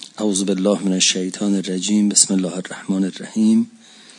اعوذ بالله من الشیطان الرجیم. بسم الله الرحمن الرحیم.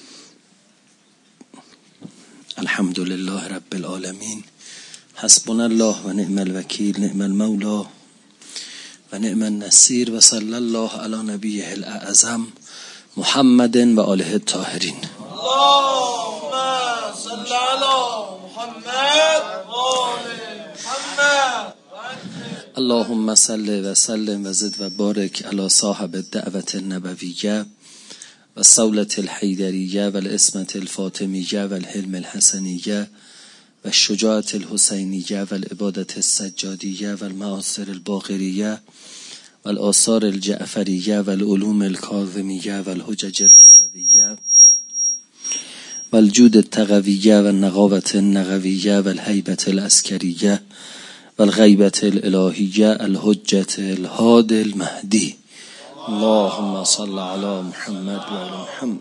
الحمد لله رب العالمین. حسبنا الله و نعم الوکیل، نعم المولا و نعم النصیر، و صلی الله علی نبیه الاعظم محمد و آله الطاهرین. اللهم صل علی محمد و آل محمد. اللهم صل و سلم و زد و بارک علی صاحب الدعوة النبویه و الصولة الحیدریه و العصمة الفاطمیه و الحلم الحسنیه و الشجاعة الحسینیه و العبادة السجادیه و المآثر الباقریه و الآثار الجعفریه و العلوم الکاظمیه و الحجج الرضویه و الجود التقویه و النقاوة النقویه و الهیبة العسکریه و الغیبة الالهیه الحجة الهادی المهدی. اللهم صل علی محمد و علی محمد.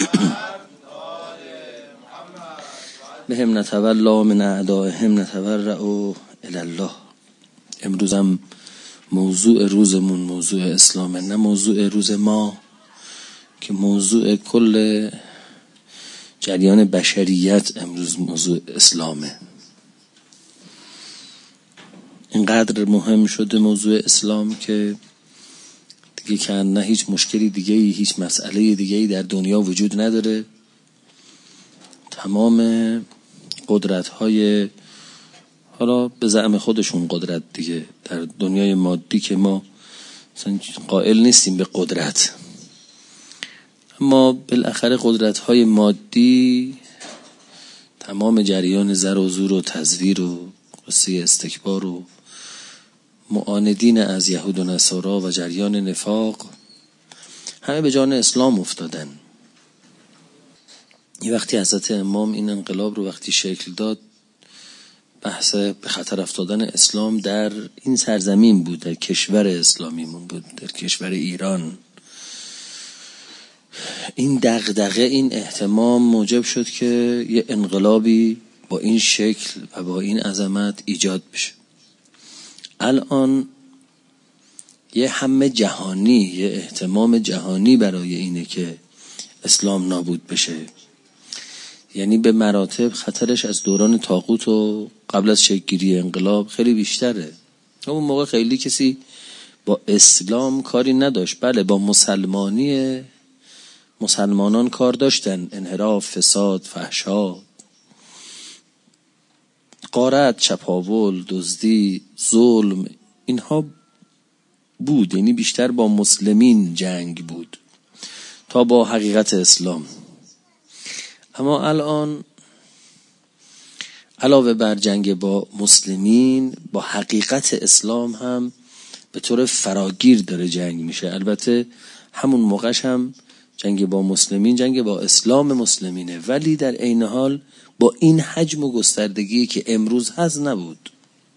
بهم نتولا من اعدائهم نتبرأ الی الله. امروزم موضوع روزمون موضوع اسلامه، نه موضوع روز ما که موضوع کل جریان بشریت. امروز موضوع اسلامه. اینقدر مهم شده موضوع اسلام که دیگه که نه هیچ مشکلی دیگه‌ای، هیچ مسئله دیگه‌ای در دنیا وجود نداره. تمام قدرت‌های، حالا به زعم خودشون قدرت دیگه، در دنیای مادی که ما قائل نیستیم به قدرت، اما بالاخره قدرت‌های مادی تمام جریان زر و زور و تزویر و قصه استکبار و معاندین از یهود و نصارا و جریان نفاق همه به جان اسلام افتادن. یه وقتی حضرت امام این انقلاب رو وقتی شکل داد، بحث به خطر افتادن اسلام در این سرزمین بود، در کشور اسلامیمون بود، در کشور ایران. این دغدغه، این اهتمام موجب شد که یه انقلابی با این شکل و با این عظمت ایجاد بشه. الان یه همه جهانی، یه اهتمام جهانی برای اینه که اسلام نابود بشه. یعنی به مراتب خطرش از دوران طاغوت و قبل از شکل‌گیری انقلاب خیلی بیشتره. اون موقع خیلی کسی با اسلام کاری نداشت. بله، با مسلمانان کار داشتن. انحراف، فساد، فحشا، غارت، چپاول، دزدی، ظلم، اینها بود. یعنی بیشتر با مسلمین جنگ بود تا با حقیقت اسلام. اما الان علاوه بر جنگ با مسلمین، با حقیقت اسلام هم به طور فراگیر داره جنگ میشه. البته همون موقعش هم جنگ با مسلمین جنگ با اسلام مسلمینه، ولی در عین حال با این حجم و گستردگی که امروز هست نبود.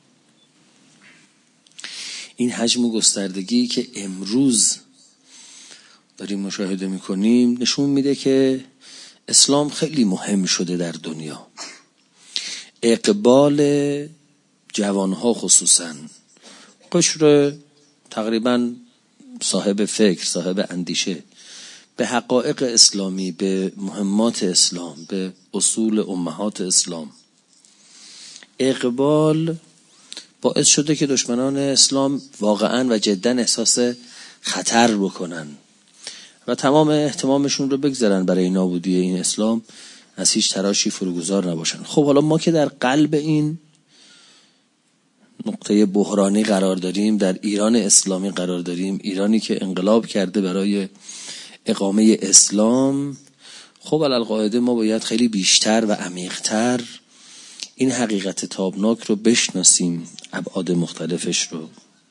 این حجم و گستردگی که امروز داریم مشاهده میکنیم نشون میده که اسلام خیلی مهم شده در دنیا. اقبال جوانها خصوصا، قشر تقریبا صاحب فکر، صاحب اندیشه به حقایق اسلامی، به مهمات اسلام، به اصول امهات اسلام، اقبال باعث شده که دشمنان اسلام واقعا و جدا احساس خطر بکنن و تمام اهتمامشون رو بگذارن برای نابودی این اسلام، از هیچ تراشی فروگذار نباشن. خب حالا ما که در قلب این نقطه بحرانی قرار داریم، در ایران اسلامی قرار داریم، ایرانی که انقلاب کرده برای اقامه اسلام، خب علالقاعده ما باید خیلی بیشتر و عمیق‌تر این حقیقت تابناک رو بشناسیم، ابعاد مختلفش رو.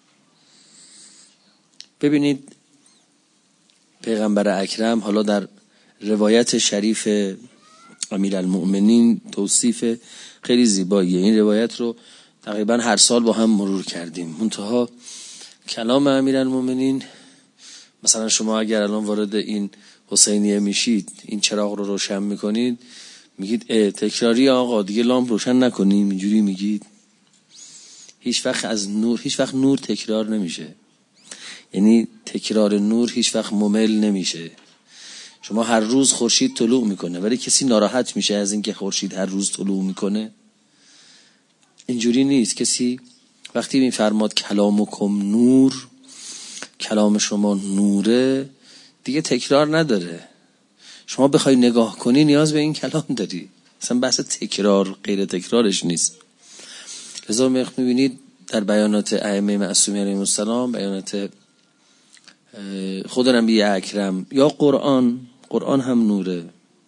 ببینید پیغمبر اکرم حالا در روایت شریف امیرالمؤمنین توصیف خیلی زیباییه. این روایت رو تقریبا هر سال با هم مرور کردیم. منتها کلام امیرالمؤمنین، مثلا شما اگر الان وارد این حسینیه میشید، این چراغ رو روشن میکنید، میگید تکراری آقا دیگه لامپ روشن نکنیم، اینجوری میگید. هیچ وقت نور تکرار نمیشه. یعنی تکرار نور هیچ وقت ممل نمیشه. شما هر روز خورشید طلوع میکنه، ولی کسی ناراحت میشه از اینکه خورشید هر روز طلوع میکنه؟ اینجوری نیست. کسی وقتی میفرماد کلامکم نور، کلام شما نوره، دیگه تکرار نداره. شما بخوای نگاه کنی نیاز به این کلام داری، اصلا بحث تکرار غیر تکرارش نیست. لذا میبینید در بیانات ائمه معصومین علیهم السلام، بیانات خود نبی اکرم یا قرآن هم نوره.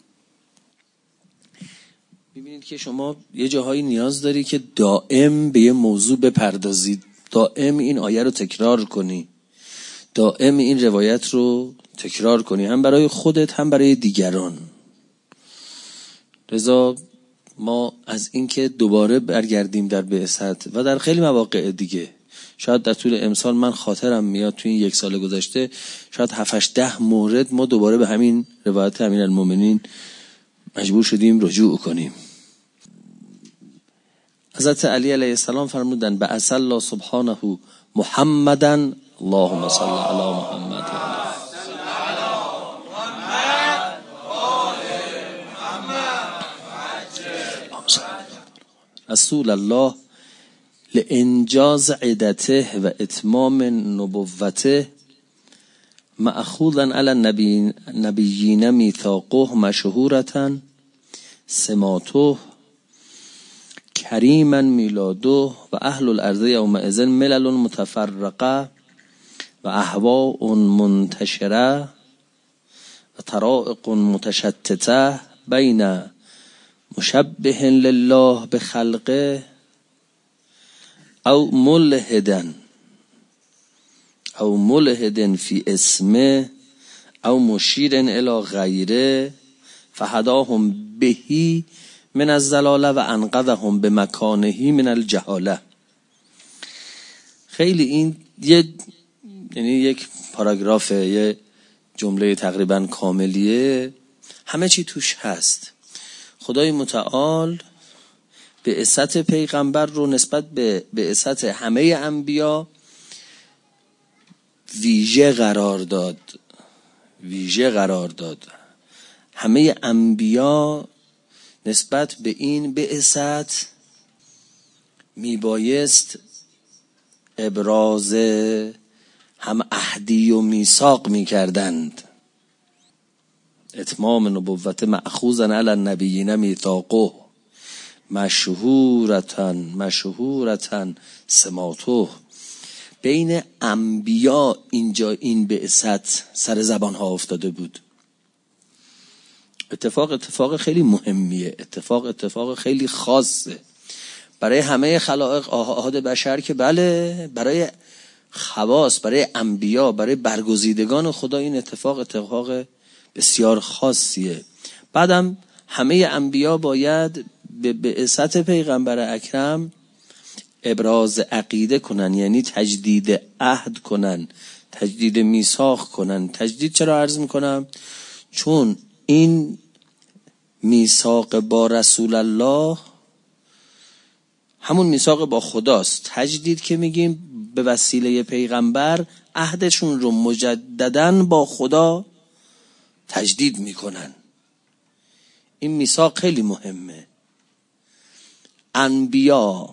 میبینید که شما یه جاهایی نیاز داری که دائم به یه موضوع بپردازید، دائم این آیه رو تکرار کنی، دائم این روایت رو تکرار کنی، هم برای خودت هم برای دیگران. لذا ما از اینکه دوباره برگردیم در بعثت و در خیلی مواقع دیگه، شاید در طول امسال من خاطرم میاد تو این 1 سال گذشته شاید 7-10 مورد ما دوباره به همین روایت امیرالمومنین مجبور شدیم رجوع کنیم. حضرت علی علیه السلام فرمودن بعث الله سبحانه محمدًا، اللهم صل علی محمد و علی رسول الله لانجاز عدته و اتمام نبوته مأخوذا علی النبیین میثاقه مشهورة سماته کریما میلاده و اهل الارض یومئذ ملل متفرقه و اهواء منتشره و طرائق متشتته بین مشبه لله بخلقه او ملحد فی اسمه او مشیر الی غیره فهداهم بهی من الضلاله و انقذهم بمکانه من الجهاله. خیلی این یعنی یک پاراگرافه، یه جمله تقریبا کاملیه، همه چی توش هست. خدای متعال بعثت پیغمبر رو نسبت به بعثت همه انبیا ویژه قرار داد. همه انبیا نسبت به این بعثت میبایست ابراز هم عهدی و میثاق میکردند. اتمام نبوت مأخوذا علی النبیین میثاقه مشهورة سماته. بین انبیا اینجا این بعثت سر زبان ها افتاده بود. اتفاق خیلی مهمیه، اتفاق خیلی خاصه برای همه خلائق آحاد بشر، که بله برای خواص، برای انبیا، برای برگزیدگان خدا این اتفاق بسیار خاصیه. بعدم همه انبیا باید به بعثت پیغمبر اکرم ابراز عقیده کنن، یعنی تجدید عهد کنن، تجدید میثاق کنن. تجدید چرا عرض میکنم؟ چون این میثاق با رسول الله همون میثاق با خداست. تجدید که میگیم به وسیله پیغمبر عهدشون رو مجدداً با خدا تجدید میکنن. این میثاق خیلی مهمه. انبیا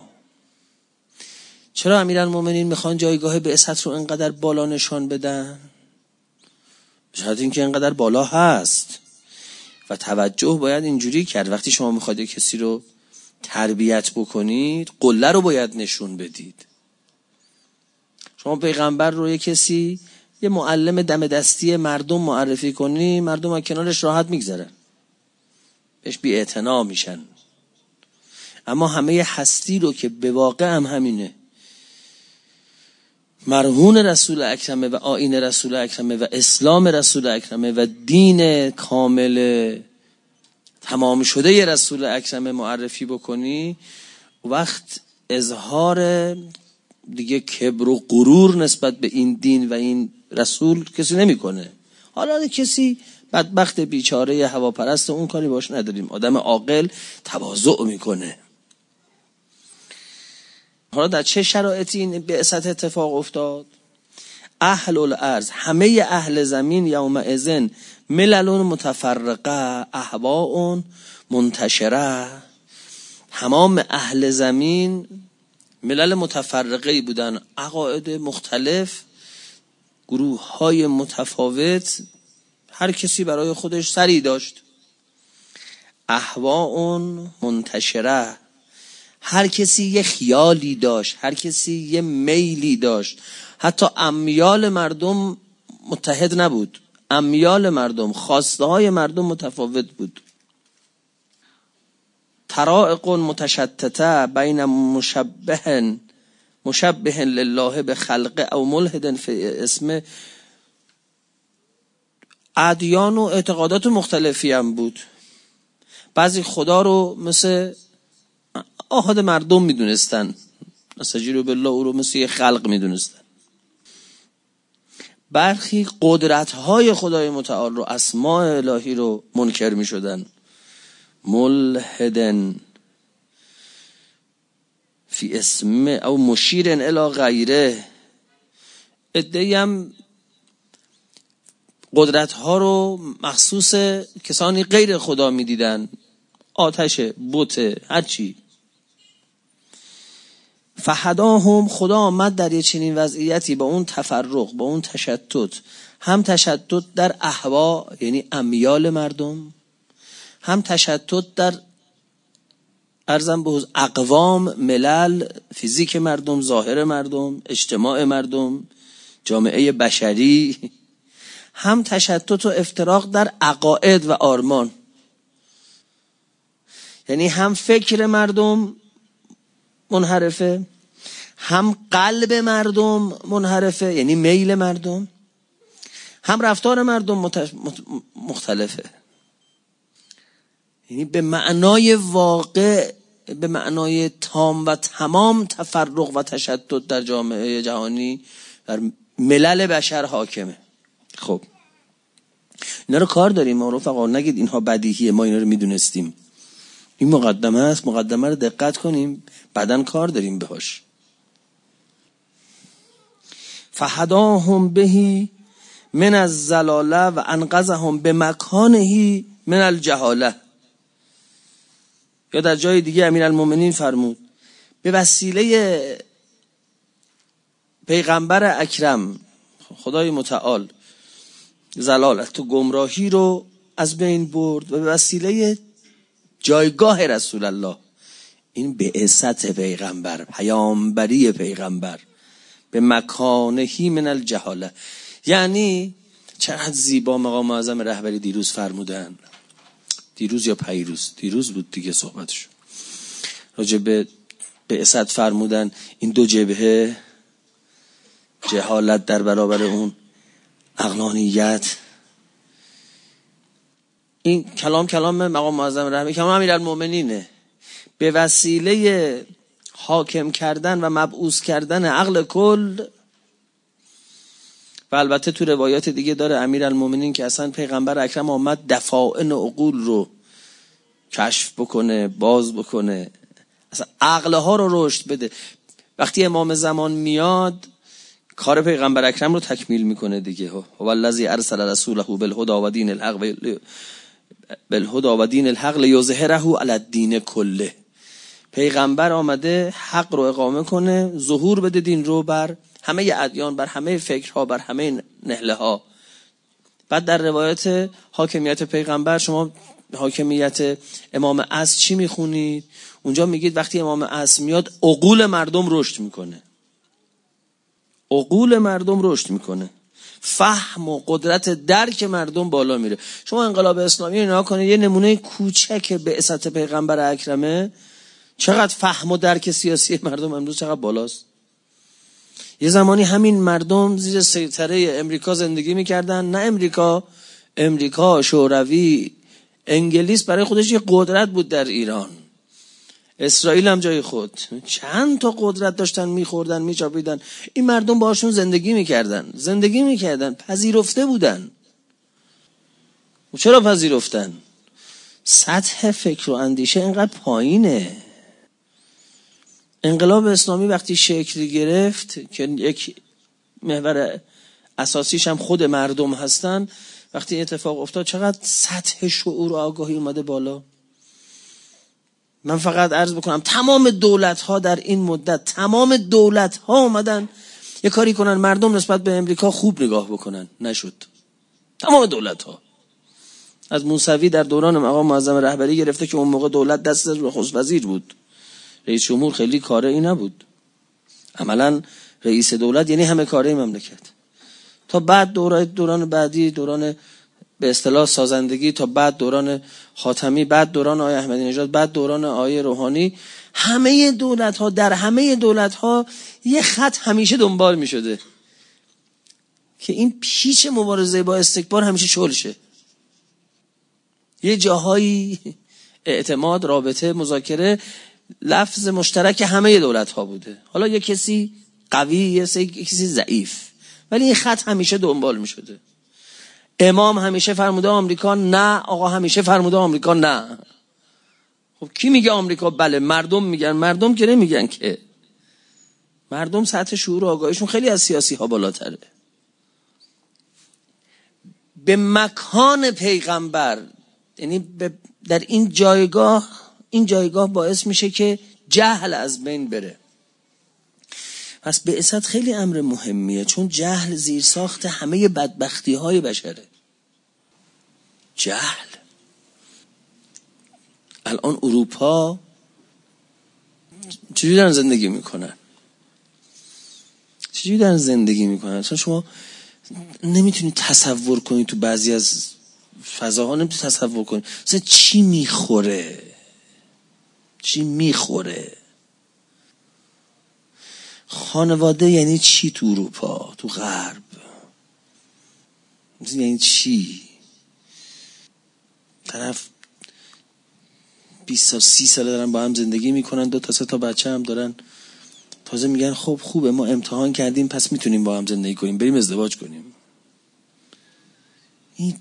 چرا امیرالمومنین میخوان جایگاه بعثت رو اینقدر بالا نشان بدن؟ شاید این که اینقدر بالا هست و توجه باید اینجوری کرد. وقتی شما میخواید کسی رو تربیت بکنید، قله رو باید نشون بدید. شما پیغمبر رو یه معلم دم دستی مردم معرفی کنی، مردم از کنارش راحت میگذرن، بهش بی اعتنا میشن. اما همه هستی رو که به واقع هم همینه، مرهون رسول اکرمه و آیین رسول اکرمه و اسلام رسول اکرمه و دین کامل تمام شده ی رسول اکرمه معرفی بکنی، وقت اظهار دیگه کبر و غرور نسبت به این دین و این رسول کسی نمیکنه. حالا کسی بدبخت بیچاره هواپرست اون کاری باش نداریم، آدم عاقل تواضع میکنه. حالا در چه شرایطی این بعثت اتفاق افتاد؟ اهل الارض، همه اهل زمین، یومئذ ملل متفرقه اهواء منتشره، تمام اهل زمین ملل متفرقه بودن، عقاید مختلف، گروه های متفاوت، هر کسی برای خودش سری داشت. اهواء منتشره، هر کسی یه خیالی داشت، هر کسی یه میلی داشت. حتی امیال مردم متحد نبود، امیال مردم، خواسته های مردم متفاوت بود. طرائق متشتته بین مشبه لله به خلقه او ملحد فی اسم. ادیان و اعتقادات مختلفی هم بود. بعضی خدا رو مثل آحاد مردم میدونستن، استجیروا بالله او رو مثل یه خلق میدونستن. برخی قدرت‌های خدای متعال رو، اسماء الهی رو منکر میشدن. ملحدن فی اسم او مشیرن الی غیره. ادعی هم قدرت‌ها رو مخصوص کسانی غیر خدا میدیدن، آتش، بت، هرچی. فهداهم، خدا آمد در یه چنین وضعیتی با اون تفرق، با اون تشتت، هم تشتت در اهوا یعنی امیال مردم، هم تشتت در ارزم به اقوام، ملل، فیزیک مردم، ظاهر مردم، اجتماع مردم، جامعه بشری، هم تشتت و افتراق در عقاید و آرمان. یعنی هم فکر مردم منحرفه، هم قلب مردم منحرفه یعنی میل مردم، هم رفتار مردم مختلفه. یعنی به معنای واقع، به معنای تام و تمام تفرق و تشتت در جامعه جهانی، در ملل بشر حاکمه. خب اینا رو کار داریم ما رفقا، نگید اینها بدیهیه، ما اینا رو میدونستیم. این مقدمه است، مقدمه رو دقت کنیم، بعدن کار داریم بهاش. فهداهم بهی من الضلاله و انقذهم بمکانه من الجهاله. یا در جای دیگه امیرالمومنین فرمود به وسیله پیغمبر اکرم خدای متعال ضلالت و گمراهی رو از بین برد و به وسیله جایگاه رسول الله، این بعثت پیغمبر، پیامبری پیغمبر، به مکانهی من الجهاله. یعنی چقدر زیبا مقام معظم رهبری دیروز فرمودن، دیروز یا دیروز بود دیگه صحبتش، راجع به بعثت فرمودن این دو جبهه، جهالت در برابر اون عقلانیت. این کلام مقام معظم رهبری، کلام امیرالمومنینه. به وسیله حاکم کردن و مبعوث کردن عقل کل، و البته تو روایات دیگه داره امیرالمومنین که اصلا پیغمبر اکرم آمد دفاعن عقول رو کشف بکنه، باز بکنه، اصلا عقلها رو رشد بده. وقتی امام زمان میاد کار پیغمبر اکرم رو تکمیل میکنه دیگه. هو الذی ارسل رسوله بالهدى و دین الحق لیظهره علی الدین کله. پیغمبر آمده حق رو اقامه کنه، ظهور بده دین رو بر همه ادیان، بر همه فکرها، بر همه نهله ها. بعد در روایت حاکمیت پیغمبر شما حاکمیت امام عصر چی میخونید؟ اونجا میگید وقتی امام عصر میاد عقول مردم رشد میکنه، عقول مردم رشد میکنه، فهم و قدرت درک مردم بالا میره. شما انقلاب اسلامی رو نگاه کنید، یه نمونه کوچک بعثت پیغمبر اکرمه، چقدر فهم و درک سیاسی مردم امروز چقدر بالاست. یه زمانی همین مردم زیر سیطره امریکا زندگی میکردن، نه امریکا شوروی، انگلیس برای خودش یه قدرت بود در ایران، اسرائیل هم جای خود، چند تا قدرت داشتن، میخوردن میچاپیدن، این مردم باشون زندگی میکردن، پذیرفته بودن. و چرا پذیرفتن؟ سطح فکر و اندیشه اینقدر پایینه. انقلاب اسلامی وقتی شکل گرفت که یک محور اساسیش هم خود مردم هستن، وقتی اتفاق افتاد چقدر سطح شعور و آگاهی اومده بالا. من فقط عرض بکنم تمام دولت ها در این مدت، تمام دولت ها اومدن یه کاری کنن مردم نسبت به امریکا خوب نگاه بکنن، نشد. تمام دولت ها از موسوی در دوران مقام معظم رهبری گرفته که اون موقع دولت دست نخست وزیر بود، رئیس جمهور خیلی کاره ای نبود، عملا رئیس دولت یعنی همه کاره مملکت، تا بعد دوران بعدی، دوران به اصطلاح سازندگی، تا بعد دوران خاتمی، بعد دوران آقای احمدی نژاد، بعد دوران آقای روحانی، همه دولت ها در همه دولت ها یه خط همیشه دنبال می شده که این پیچ مبارزه با استکبار همیشه شل شه. یه جاهایی اعتماد، رابطه، مذاکره لفظ مشترک همه دولت ها بوده. حالا یه کسی قوی، یه کسی ضعیف، ولی این خط همیشه دنبال می شده. امام همیشه فرموده آمریکا نه، آقا همیشه فرموده آمریکا نه. خب کی میگه آمریکا بله؟ مردم میگن. مردم که نمیگن که. مردم سطح شعور و آگاهیشون خیلی از سیاسی ها بالاتره. به مکان پیغمبر، یعنی در این جایگاه باعث میشه که جهل از بین بره. پس بعثت خیلی امر مهمیه، چون جهل زیرساخت همه بدبختی های بشره. جهل. الان اروپا چجوری دارن زندگی میکنن؟ اصلا شما نمیتونید تصور کنید، تو بعضی از فضاها نمیتونید تصور کنید اصلا چی میخوره. خانواده یعنی چی تو اروپا، تو غرب؟ یعنی چی؟ طرف 20 سال 30 سال دارن با هم زندگی میکنن، 2 تا 3 تا بچه هم دارن، تازه میگن خب خوبه ما امتحان کردیم پس میتونیم با هم زندگی کنیم، بریم ازدواج کنیم. این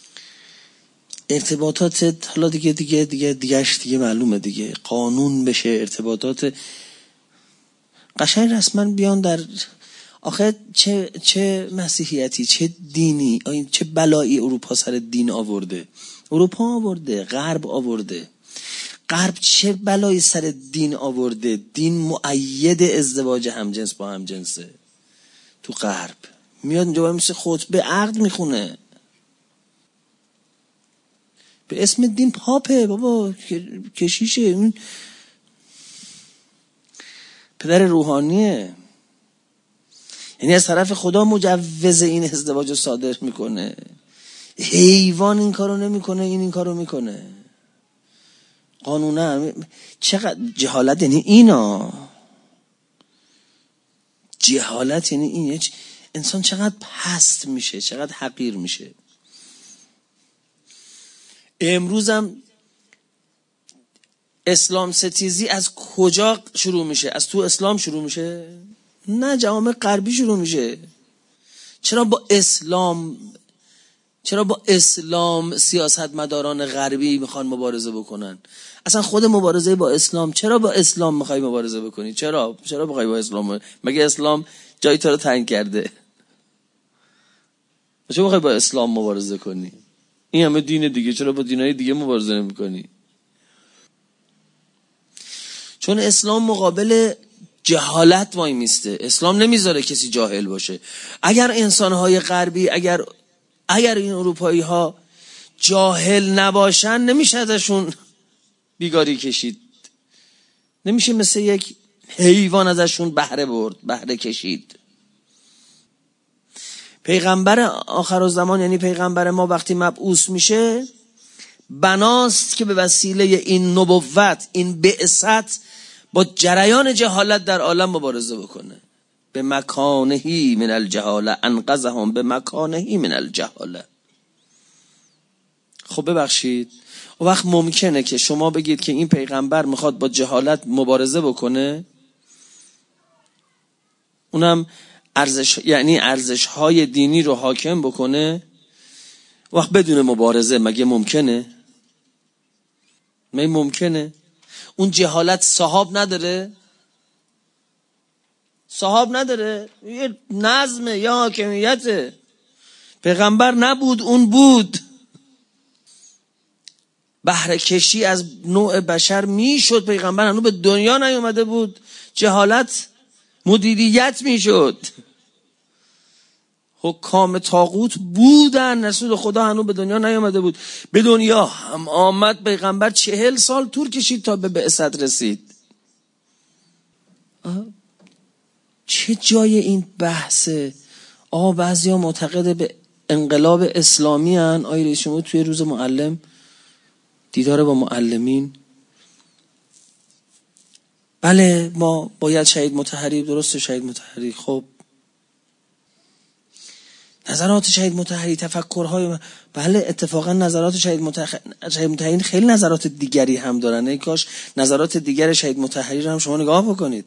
ارتباطات حالا دیگه معلومه دیگه، قانون بشه ارتباطات قشنگ رسما بیان در آخه چه مسیحیتی، چه دینی، چه بلایی اروپا سر دین آورده. اروپا آورده، غرب آورده. غرب چه بلایی سر دین آورده؟ دین مؤید ازدواج همجنس با همجنسه. تو غرب میاد اینجا مثل خطبه عقد میخونه به اسم دین. پاپه بابا، کشیشه، اون پدر روحانیه، یعنی از طرف خدا مجوز این ازدواج رو صادر میکنه. حیوان این کارو نمیکنه، این کارو میکنه. قانونه چقدر جهالت یعنی اینا. جهالت یعنی اینه. انسان چقدر پست میشه، چقدر حقیر میشه. امروزم اسلام ستیزی از کجا شروع میشه؟ از تو اسلام شروع میشه؟ نه، جوامع غربی شروع میشه. چرا با اسلام سیاستمداران غربی میخوان مبارزه بکنن؟ اصلا خود مبارزه با اسلام، چرا با اسلام میخوای مبارزه بکنی؟ چرا بخوای با اسلام؟ مگه اسلام جای تو رو تنگ کرده؟ چرا بخوای با اسلام مبارزه کنی؟ این همه دین دیگه، چرا با دینای دیگه مبارزه نمی‌کنی؟ چون اسلام مقابل جهالت وای میسته. اسلام نمیذاره کسی جاهل باشه. اگر انسان‌های غربی، اگر این اروپایی ها جاهل نباشن، نمیشه ازشون بیگاری کشید، نمیشه مثل یک حیوان ازشون بهره کشید. پیغمبر آخرالزمان یعنی پیغمبر ما وقتی مبعوث میشه، بناست که به وسیله این نبوت، این بعثت، با جریان جهالت در عالم مبارزه بکنه. به مکانهی من الجهاله انقذهم به مکانهی من الجهاله. خب ببخشید، اون وقت ممکنه که شما بگید که این پیغمبر میخواد با جهالت مبارزه بکنه، اونم ارزش‌های دینی رو حاکم بکنه، وقت بدون مبارزه. مگه ممکنه؟ اون جهالت صحاب نداره؟ صاحب نداره، یه نظم یا حاکمیت. پیغمبر نبود، اون بود. بهره کشی از نوع بشر میشد، پیغمبر هنوز به دنیا نیومده بود، جهالت مدیریت میشد. حکام طاغوت بودن، رسول خدا هنوز به دنیا نیومده بود. به دنیا هم آمد پیغمبر 40 سال طول کشید تا به بعثت رسید. چه جای این بحثه؟ بعضیا معتقد به انقلاب اسلامی هن. آقای رئیس جمهور توی روز معلم دیدار با معلمین، بله ما باید شهید مطهری، درسته شهید مطهری، خب نظرات شهید مطهری، تفکرهای بله اتفاقا نظرات شهید مطهری خیلی نظرات دیگری هم دارن. ای کاش نظرات دیگر شهید مطهری رو هم شما نگاه بکنید.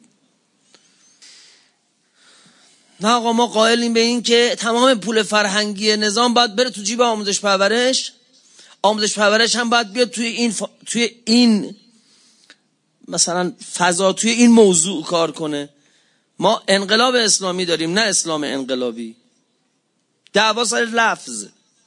نه آقا ما قائلیم به این که تمام پول فرهنگی نظام باید بره تو جیب آموزش پرورش. آموزش پرورش هم باید بیاد توی این مثلا فضا، توی این موضوع کار کنه. ما انقلاب اسلامی داریم، نه اسلام انقلابی. دعوا سر لفظ.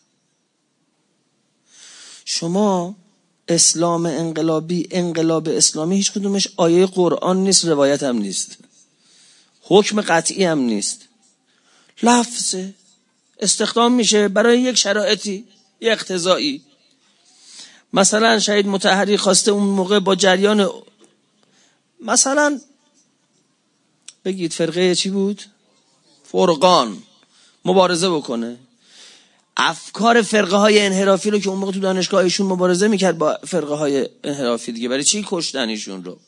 شما اسلام انقلابی، انقلاب اسلامی، هیچ کدومش آیه قرآن نیست، روایت هم نیست، حکم قطعی هم نیست، لفظه. استخدام میشه برای یک شرایطی، یک اقتضایی. مثلا شهید مطهری خواسته اون موقع با جریان مثلا بگید فرقه چی بود؟ فرقان مبارزه بکنه. افکار فرقه های انحرافی رو که اون موقع تو دانشگاه ایشون مبارزه میکرد با فرقه های انحرافی دیگه، برای چی کشتن ایشون رو؟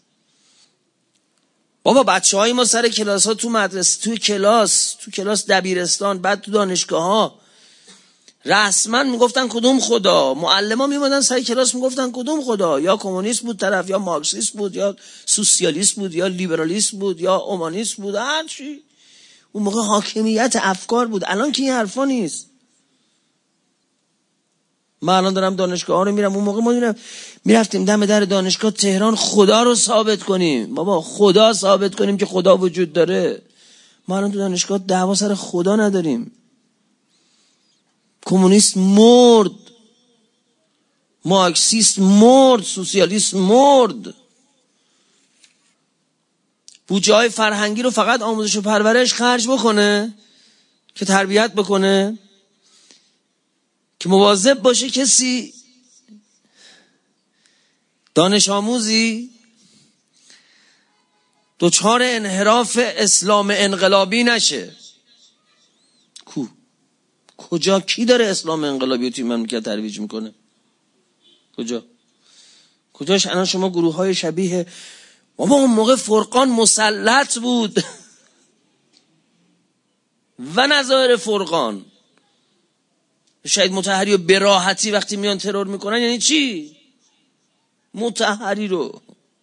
بابا بچه‌های ما سر کلاس ها، تو مدرسه، تو کلاس دبیرستان، بعد تو دانشگاه ها رسما میگفتن کدوم خدا. معلم ها میمدن سر کلاس میگفتن کدوم خدا، یا کمونیست بود طرف، یا مارکسیست بود، یا سوسیالیست بود، یا لیبرالیست بود، یا اومانیست بود، هر چی. اون موقع حاکمیت افکار بود. الان که این حرفا نیست. من الان دارم دانشگاه ها رو میرم، اون موقع ما میرفتیم دم در دانشگاه تهران خدا رو ثابت کنیم. بابا خدا ثابت کنیم که خدا وجود داره. ما الان تو دانشگاه دعوا سر خدا نداریم. کمونیست مرد، مارکسیست مرد، سوسیالیست مرد. بودجه های فرهنگی رو فقط آموزش و پرورش خرج بکنه که تربیت بکنه، که مواظب باشه کسی دانش آموزی دچار انحراف اسلام انقلابی نشه. کجا کی داره اسلام انقلابی رو توی مملکت ترویج میکنه؟ کجاش؟ الان شما گروه های شبیه بابا اون موقع فرقان مسلط بود و نظایر فرقان. شهید مطهری رو به راحتی وقتی میان ترور میکنن یعنی چی؟ مطهری رو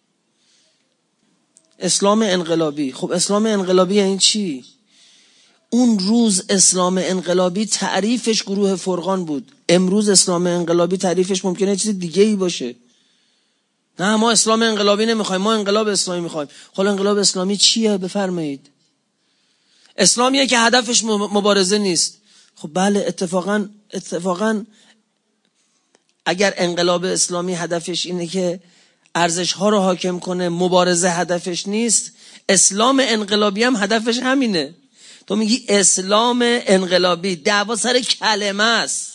اسلام انقلابی. خب اسلام انقلابی یعنی چی؟ اون روز اسلام انقلابی تعریفش گروه فرقان بود. امروز اسلام انقلابی تعریفش ممکنه چیز دیگه ای باشه. نه ما اسلام انقلابی نمیخوایم، ما انقلاب اسلامی میخوایم. خب انقلاب اسلامی چیه؟ بفرمایید. اسلامیه که هدفش مبارزه نیست. خب بله اتفاقا اگر انقلاب اسلامی هدفش اینه که ارزش ها رو حاکم کنه، مبارزه هدفش نیست، اسلام انقلابی هم هدفش همینه. تو میگی اسلام انقلابی، دعوا سر کلمه است.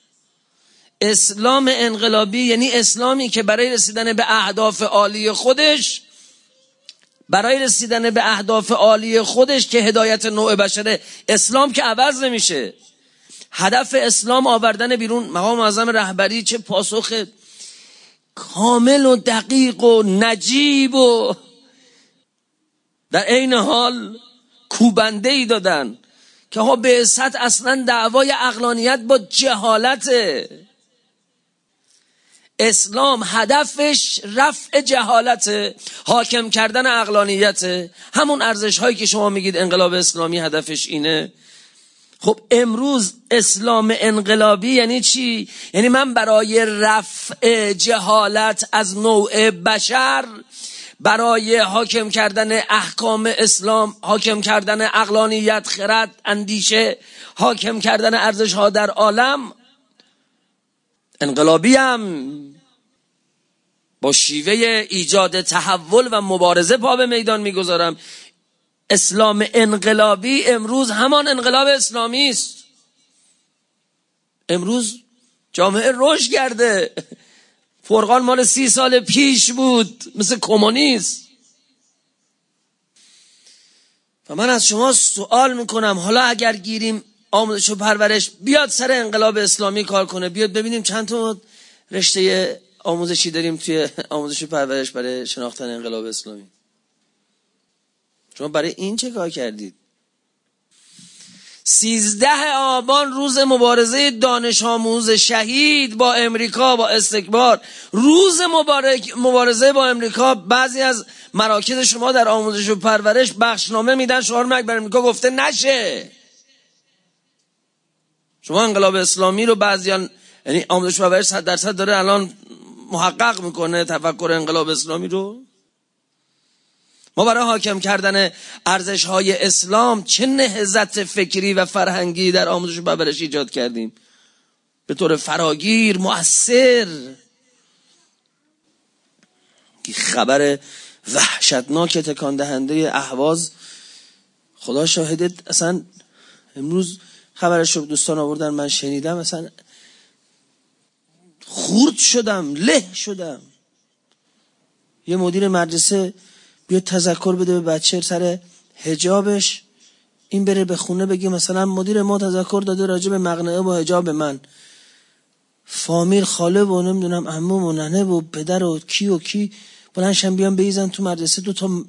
اسلام انقلابی یعنی اسلامی که برای رسیدن به اهداف عالی خودش که هدایت نوع بشره، اسلام که عوض نمیشه. هدف اسلام آوردن بیرون مقام معظم رهبری چه پاسخ کامل و دقیق و نجیب و در عین حال کوبنده‌ای دادن که ها بعثت اصلا دعوای عقلانیت با جهالته. اسلام هدفش رفع جهالت، حاکم کردن عقلانیت، همون ارزش هایی که شما میگید انقلاب اسلامی هدفش اینه. خب امروز اسلام انقلابی یعنی چی؟ یعنی من برای رفع جهالت از نوع بشر، برای حاکم کردن احکام اسلام، حاکم کردن عقلانیت، خرد، اندیشه، حاکم کردن ارزش‌ها در عالم انقلابیم. با شیوه ایجاد تحول و مبارزه پا به میدان میگذارم. اسلام انقلابی امروز همان انقلاب اسلامی است. امروز جامعه رشد کرده. فرقان مال 30 سال پیش بود، مثل کمونیست. و من از شما سوال میکنم، حالا اگر گیریم آموزش و پرورش بیاد سر انقلاب اسلامی کار کنه، بیاد ببینیم چند تا رشته آموزشی داریم توی آموزش و پرورش برای شناختن انقلاب اسلامی. شما برای این چه کار کردید؟ 13 آبان روز مبارزه دانش آموز شهید با امریکا، با استکبار، روز مبارزه با امریکا. بعضی از مراکز شما در آموزش و پرورش بخشنامه میدن شعار مرگ بر امریکا گفته نشه. شما انقلاب اسلامی رو بعضیان، یعنی آموزش و پرورش 100% داره الان محقق میکنه تفکر انقلاب اسلامی رو. ما برای حاکم کردن ارزش‌های اسلام چه نهضت فکری و فرهنگی در آموزش و پرورش ایجاد کردیم، به طور فراگیر، مؤثر. خبر وحشتناک تکان دهنده اهواز، خدا شاهدت، اصلا امروز خبرش رو دوستان آوردن، من شنیدم، اصلا خورد شدم، له شدم. یه مدیر مدرسه بیاد تذکر بده به بچه سر حجابش، این بره به خونه بگه مثلا مدیر ما تذکر داده راجع به مقنعه با حجاب من. فامیل، خاله و نمیدونم عمو و ننه و پدر و کی بلندشن بیان بیزن تو مدرسه. 2 تا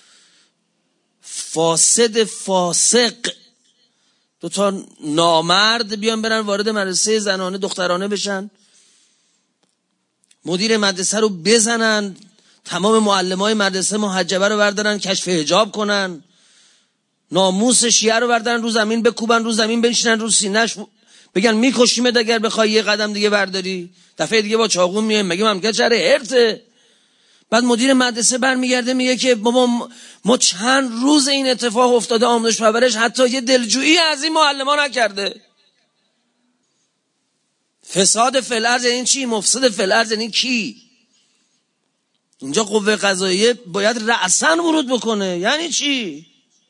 فاسد فاسق، 2 تا نامرد بیان برن وارد مدرسه زنانه دخترانه بشن، مدیر مدرسه رو بزنن، تمام معلمای مدرسه محجبه رو بردارن کشف حجاب کنن، ناموس شیعه رو بردارن رو زمین بکوبن، رو زمین بنشینن رو سینه‌اش بگن میکشیمت اگر بخوای یه قدم دیگه برداری. دفعه دیگه با چاقو میایم مگه ممکنه چره هرته. بعد مدیر مدرسه برمیگرده میگه که بابا ما چند روز این اتفاق افتاده، آموزش پرورش حتی یه دلجویی از این معلمان نکرده. فساد فی الارض یعنی چی؟ مفسد فی الارض یعنی کی؟ اینجا قوه قضاییه باید رأساً ورود بکنه. یعنی چی؟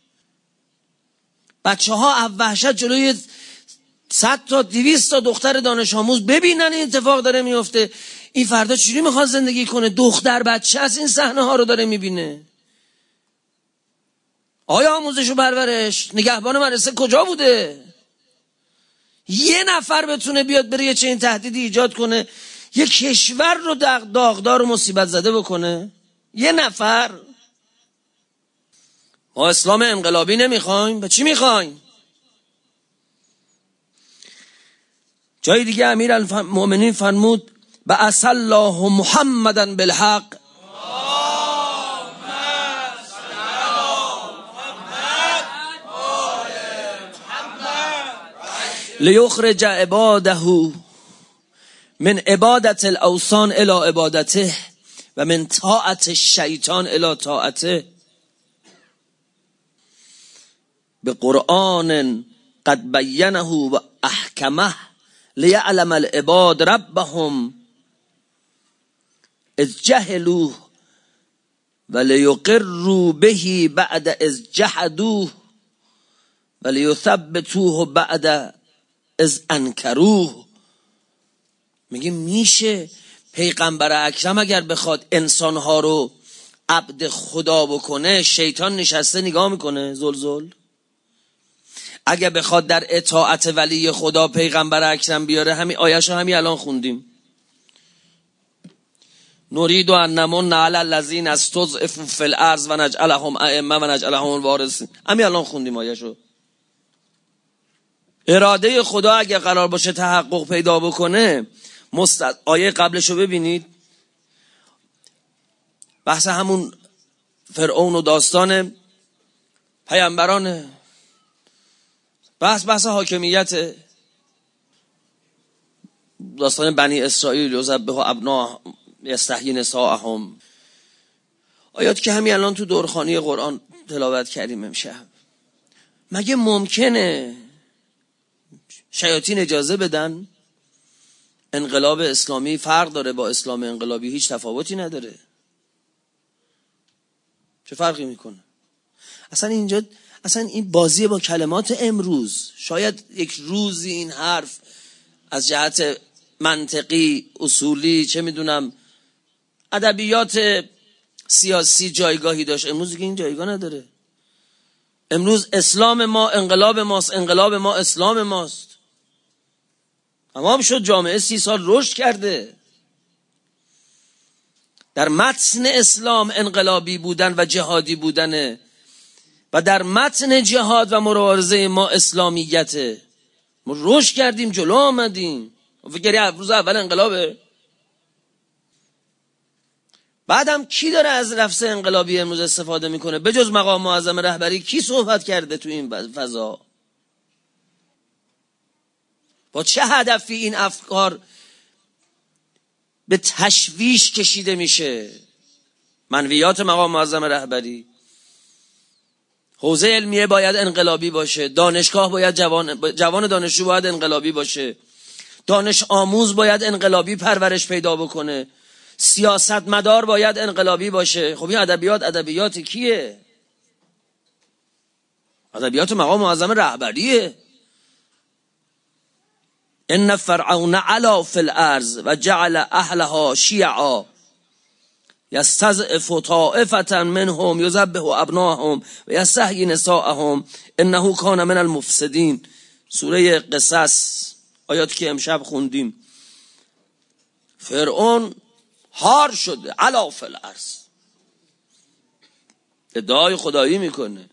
بچه ها وحشت جلوی 100 تا 200 تا دختر دانش آموز ببینن این اتفاق داره میفته، این فردا چجوری میخواد زندگی کنه؟ دختر بچه از این صحنه ها رو داره میبینه. آیا آموزش و پرورش نگهبان مدرسه کجا بوده؟ یه نفر بتونه بیاد بره یه چنین تهدیدی ایجاد کنه، یه کشور رو داغدار و مصیبت زده بکنه؟ یه نفر. ما اسلام انقلابی نمیخوایم، به چی میخوایم؟ جای دیگه امیرالمؤمنین فرمود بعث الله محمدا بالحق لیخرج عباده من عبادت الاوثان الى عبادته و من طاعت الشیطان الى طاعته بقرآن قد بینه و احکمه لیعلم العباد ربهم اذ جهلوه و لیقروا به بعد اذ جحدوه و لیثبتوه بعد اذ انکروه. میگه میشه پیغمبر اکرم اگر بخواد انسانها رو عبد خدا بکنه، شیطان نشسته نگاه میکنه زلزل. اگه بخواد در اطاعت ولی خدا پیغمبر اکرم بیاره، همین آیه‌شو همین الان خوندیم، نرید ان نمن علی الذین استضعفوا فی الارض و نجعلهم ائمه و نجعلهم الوارثین. همین الان خوندیم آیه‌شو. اراده خدا اگه قرار باشه تحقق پیدا بکنه، آیه قبلشو ببینید، بحث همون فرعون و داستان پیامبران، بحث حاکمیت، داستان بنی اسرائیل یذبحوا ابناءهم یستحیی نساءهم. آیات که همین الان تو دورخوانی قرآن تلاوت کردیم امشب. مگه ممکنه شیاطین اجازه بدن؟ انقلاب اسلامی فرق داره با اسلام انقلابی؟ هیچ تفاوتی نداره. چه فرقی میکنه؟ اصلا اینجا این بازی با کلمات امروز. شاید یک روزی این حرف از جهت منطقی، اصولی، چه میدونم، ادبیات سیاسی جایگاهی داشت. امروز دیگه این جایگاه نداره. امروز اسلام ما انقلاب ماست، انقلاب ما اسلام ماست. تمام شد. جامعه 30 سال رشد کرده. در متن اسلام انقلابی بودن و جهادی بودنه و در متن جهاد و مبارزه ما اسلامیته. ما رشد کردیم، جلو آمدیم. فکری روز اول انقلابه. بعدم کی داره از لفظ انقلابی امروز استفاده میکنه؟ بجز مقام معظم رهبری کی صحبت کرده تو این فضا؟ با چه هدفی این افکار به تشویش کشیده میشه؟ منویات مقام معظم رهبری: حوزه علمیه باید انقلابی باشه، دانشگاه باید جوان دانشجو باید انقلابی باشه، دانش آموز باید انقلابی پرورش پیدا بکنه، سیاستمدار باید انقلابی باشه. خب این ادبیات کیه؟ ادبیات مقام معظم رهبریه. ان فرعون علا فی الارض و جعل اهلها شیعا یستضعف طائفة منهم یذبح ابناءهم و یستحیی نساءهم انه کان من المفسدین. سوره قصص، آیاتی که امشب خوندیم. فرعون هار شده، علا فی الارض، ادعای خدایی میکنه،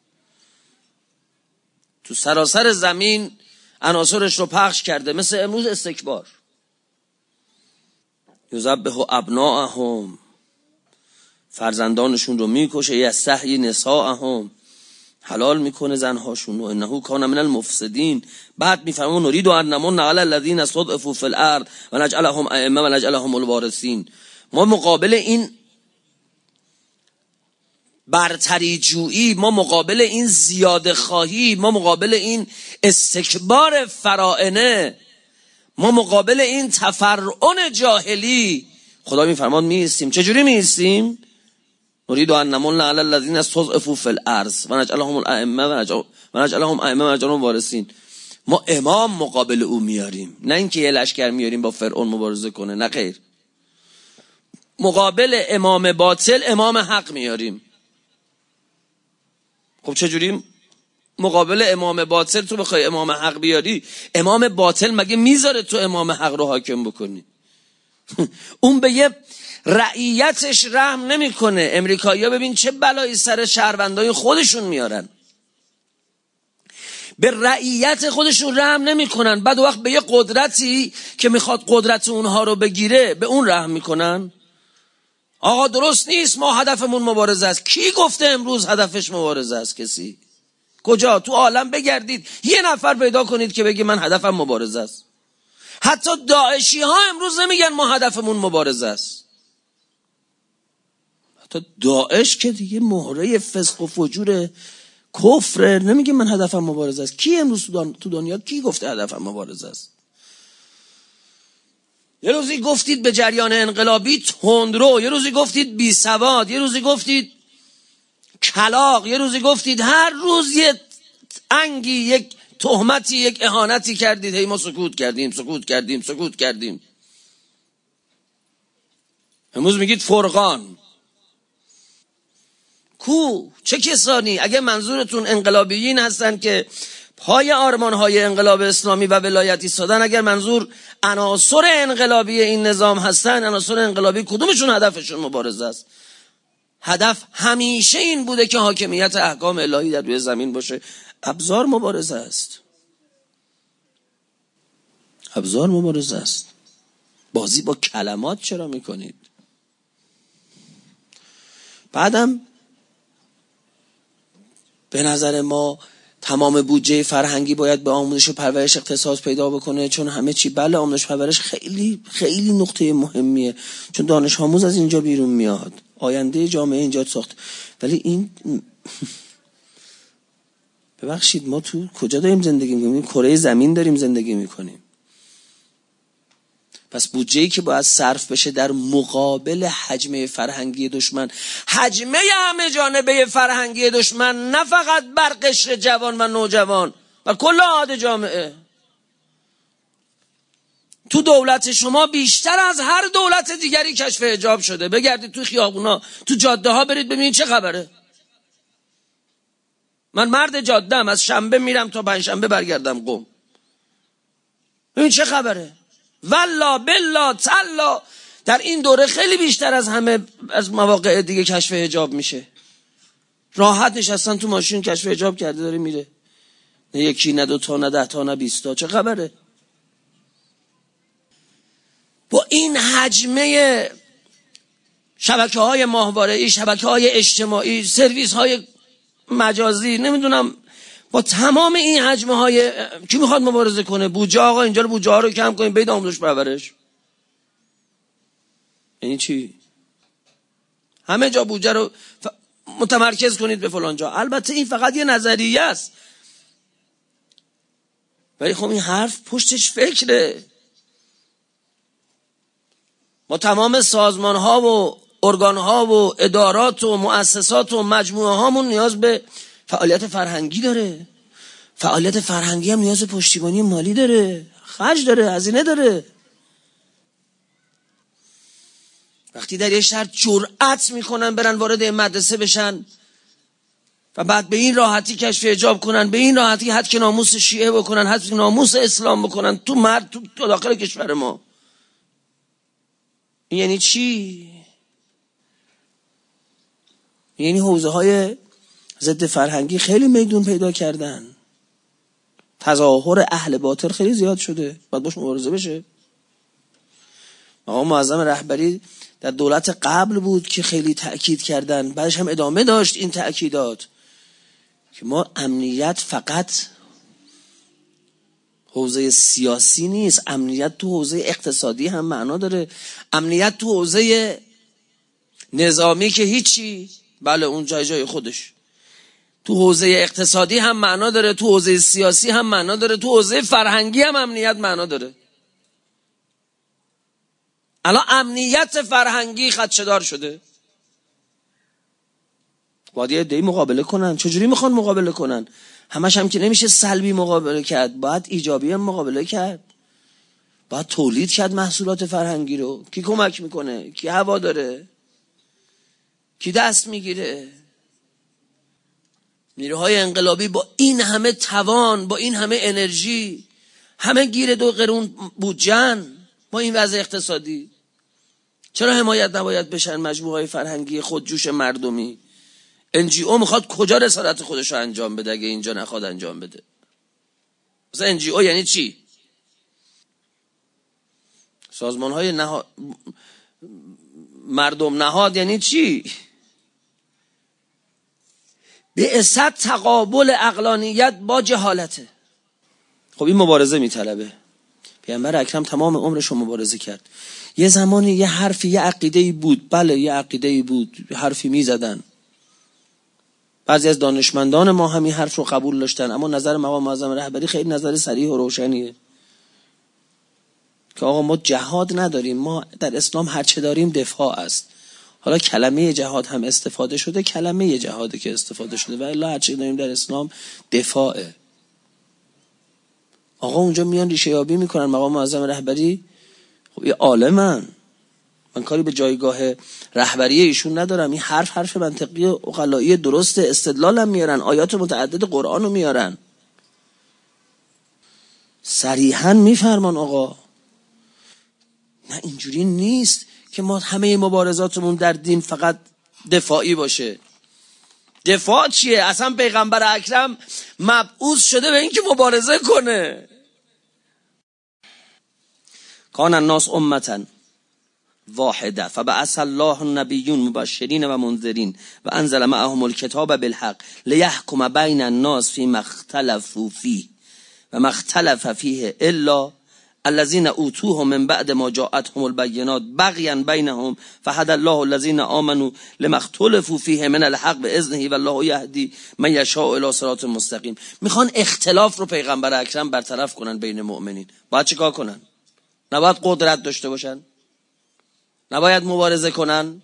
تو سراسر زمین عناصرش رو پخش کرده، مثل امروز استکبار. یذبح ابناءهم، فرزندانشون رو میکشه، یستحیی نساءهم، حلال میکنه زنهاشون. و انه کان من المفسدین. بعد میفرمون نريد ان نمن علی الذین استضعفوا فی الارض و نجعلهم ائمه و نجعلهم الوارثین. ما مقابل این برتری جویی، ما مقابل این زیاده خواهی، ما مقابل این استکبار فرائنه، ما مقابل این تفرعن جاهلی، خدا میفرماد میایستیم. چجوری میایستیم؟ نريد ان نمن علی الذین استضعفوا فی الارض و نجعلهم ائمه و نجعلهم الوارثین. ما امام مقابل او میاریم، نه اینکه یه لشکر میاریم با فرعون مبارزه کنه، نه خیر. مقابل امام باطل امام حق میاریم. خب چجوری مقابل امام باطل تو بخوای امام حق بیاری؟ امام باطل مگه میذاره تو امام حق رو حاکم بکنی؟ اون به یه رعیتش رحم نمیکنه. امریکایی‌ها ببین چه بلایی سر شهروندای خودشون میارن، به رعیت خودشون رحم نمیکنن. بعد وقت به یه قدرتی که میخواد قدرت اونها رو بگیره به اون رحم میکنن. آقا درست نیست، ما هدفمون مبارزه است. کی گفته امروز هدفش مبارزه است؟ کسی؟ کجا؟ تو عالم بگردید یه نفر پیدا کنید که بگه من هدفم مبارزه است. حتی داعشی ها امروز نمیگن ما هدفمون مبارزه است. حتی داعش که دیگه مهره فسق و فجور کفر نمیگه من هدفم مبارزه است. کی امروز تو دنیا کی گفته هدفم مبارزه است؟ یه روزی گفتید به جریان انقلابی تندرو، یه روزی گفتید بی سواد، یه روزی گفتید کلاغ، یه روزی گفتید هر روز یه انگی، یک تهمتی، یک اهانتی کردید. هی ما سکوت کردیم. امروز میگید فرقان. چه کسانی؟ اگه منظورتون انقلابیین هستن که پای آرمان‌های انقلاب اسلامی و ولایت ایستادن، اگر منظور عناصر انقلابی این نظام هستن، عناصر انقلابی کدومشون هدفشون مبارزه است؟ هدف همیشه این بوده که حاکمیت احکام الهی در روی زمین باشه. ابزار مبارزه است. بازی با کلمات چرا میکنید؟ بعدم به نظر ما تمام بودجه فرهنگی باید به آموزش و پرورش اختصاص پیدا بکنه، چون همه چی آموزش و پرورش خیلی خیلی نقطه مهمیه، چون دانش آموز از اینجا بیرون میاد. آینده جامعه اینجا ساخته. ولی این ببخشید ما تو کجا داریم زندگی میکنیم؟ کره زمین داریم زندگی میکنیم. پس بودجه‌ای که باید صرف بشه در مقابل حجمه فرهنگی دشمن، حجمه همه جانبه فرهنگی دشمن، نه فقط بر قشر جوان و نوجوان و کل اعضای جامعه. تو دولت شما بیشتر از هر دولت دیگری کشف حجاب شده. بگردید تو خیابونا، تو جاده ها برید ببینید چه خبره. من مرد جاده‌ام، از شنبه میرم تا پنجشنبه برگردم قم. ببین چه خبره. والله بالله تالله در این دوره خیلی بیشتر از همه از مواقع دیگه کشف حجاب میشه. راحت نشستن تو ماشین کشف حجاب کرده داره میره. نه یکی، نه دو تا، نه 10 تا، نه 20 تا. چه خبره؟ با این حجمه شبکه‌های ماهواره‌ای، شبکه‌های اجتماعی، سرویس‌های مجازی، نمیدونم، با تمام این حجمه‌های کی میخواد مبارزه کنه؟ بودجه آقا اینجا رو بودجه ها رو کم کنیم برید آموزش پرورش. یعنی چی؟ همه جا بودجه رو متمرکز کنید به فلان جا. البته این فقط یه نظریه است، ولی خب این حرف پشتش فکره. ما تمام سازمان ها و ارگان ها و ادارات و مؤسسات و مجموعه هامون نیاز به فعالیت فرهنگی داره. فعالیت فرهنگی هم نیاز به پشتیبانی مالی داره، خرج داره، هزینه داره. وقتی در یه شهر جرأت میکنن برن وارد مدرسه بشن و بعد به این راحتی کشف حجاب کنن، به این راحتی حد که ناموس شیعه بکنن، حد که ناموس اسلام بکنن تو داخل کشور ما، این یعنی چی؟ یعنی حوزه های ضد فرهنگی خیلی میدون پیدا کردن. تظاهر اهل باطل خیلی زیاد شده، باید باش مبارزه بشه. آقا معظم رهبری در دولت قبل بود که خیلی تأکید کردن، بعدش هم ادامه داشت این تأکیدات که ما امنیت فقط حوزه سیاسی نیست، امنیت تو حوزه اقتصادی هم معنا داره، امنیت تو حوزه نظامی که هیچی، بله اون جای خودش، تو حوزه اقتصادی هم معنا داره، تو حوزه سیاسی هم معنا داره، تو حوزه فرهنگی هم امنیت معنا داره. الان امنیت فرهنگی خدشه‌دار شده. باید یه عده‌ای مقابله کنن. چجوری میخوان مقابله کنن؟ همش هم که نمیشه سلبی مقابله کرد، باید ایجابی هم مقابله کرد. باید تولید کرد محصولات فرهنگی رو. کی کمک میکنه؟ کی هوا داره؟ کی دست میگیره؟ نیروهای انقلابی با این همه توان، با این همه انرژی، همه گیر 2 قرون بودجن، با این وضع اقتصادی، چرا حمایت نباید بشن مجموعه فرهنگی خودجوش مردمی؟ NGO میخواد کجا رسالت خودش رو انجام بده اگه اینجا نخواد انجام بده؟ مثلا NGO یعنی چی؟ سازمان های مردم نهاد یعنی چی؟ به اسد تقابل عقلانیت با جهالته. خب این مبارزه میطلبه. پیامبر اکرم تمام عمرش رو مبارزه کرد. یه زمانی یه حرفی، یه عقیده‌ای بود، بله یه عقیده‌ای بود، حرفی میزدن. بعضی از دانشمندان ما همین حرف رو قبول داشتن، اما نظر مقام معظم رهبری خیلی نظر صریح و روشنیه که آقا ما جهاد نداریم، ما در اسلام هر چه داریم دفاع است. حالا کلمه جهاد هم استفاده شده، کلمه جهاده که استفاده شده، و الا هر چه داریم در اسلام دفاعه. آقا اونجا میان ریشه یابی میکنن. مقام معظم رهبری خب یه عالمن، من کاری به جایگاه رهبری ایشون ندارم. این حرف منطقی و عقلایی درست، استدلال هم میارن، آیات متعدد قرآن رو میارن، صریحا میفرمان آقا نه اینجوری نیست که ما همه مبارزاتمون در دین فقط دفاعی باشه. دفاع چیه؟ اصلا پیغمبر اکرم مبعوث شده به این که مبارزه کنه. کان الناس امة واحده فبعث الله النبیون مبشرین و منذرین و انزل معهم الکتاب بالحق لیحکم بین الناس فیما اختلفوا فیه و ما اختلف فیه الا الذين اوتوه من بعد ما جاءتهم البينات بغيا بینهم فهدى الله الذين آمنوا لما اختلفوا فيه من الحق باذنه والله یهدی من یشاء الی صراط مستقیم. میخوان اختلاف رو پیغمبر اکرم برطرف کنن بین مؤمنین. باید چیکار کنن؟ نباید قدرت داشته باشن؟ نباید مبارزه کنن؟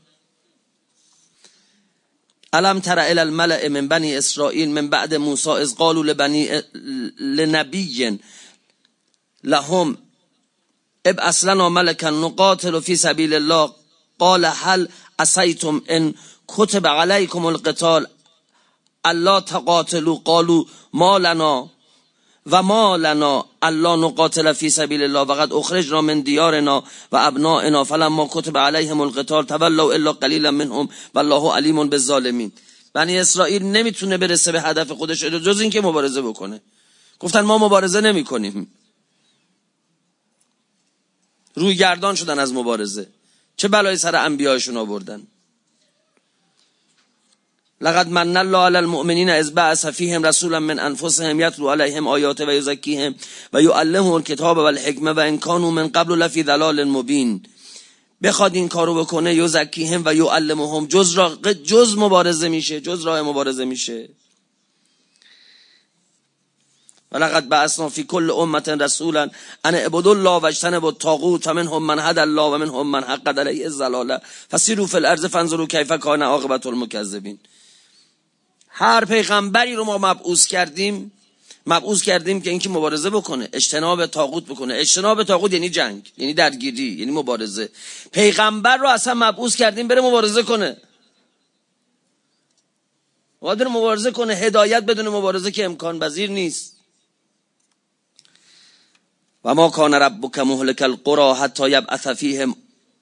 الم تر الی الملأ من بنی اسرائیل من بعد موسی اذ قالوا لنبی لهم ابعث لنا ملكا نقاتل في سبيل الله قال هل عصيتم ان كتب عليكم القتال الا تقاتلوا قالوا ما لنا وما لنا الا نقاتل في سبيل الله وقد اخرجنا من ديارنا وابنائنا فلما كتب عليهم القتال تولوا الا قليلا منهم والله عليم بالظالمين. بنی اسرائیل نمیتونه برسه به هدف خودش جز این که مبارزه بکنه. گفتن ما مبارزه نمیکنیم. روی گردان شدن از مبارزه. چه بلایی سر انبیایشون آوردن. لقد من الله علی المؤمنین اذ بعث فیهم رسولا من انفسهم یتلو علیهم آیاته و یزکیهم و یعلمهم الکتاب والحکمه و ان کانوا من قبل لفی ضلال مبین. بخواد این کارو بکنه یزکیهم و یعلمهم جز مبارزه میشه، جز راه مبارزه میشه. ولقد بعثنا فی کل امة رسولا ان اعبدوا الله واجتنبوا الطاغوت فمنهم من هدى الله ومنهم من حقت علیه الضلاله فسیروا فی الارض فانظروا کیف کان عاقبة المکذبین. هر پیغمبری رو ما مبعوث کردیم که اینکه مبارزه بکنه، اجتناب طاغوت بکنه. اجتناب طاغوت یعنی جنگ، یعنی درگیری، یعنی مبارزه. پیغمبر رو اصلا مبعوث کردیم بره مبارزه کنه. باید مبارزه کنه. هدایت بدون مبارزه که امکان پذیر نیست. و ما کان ربک مهلک القری حتی یبعث فیهم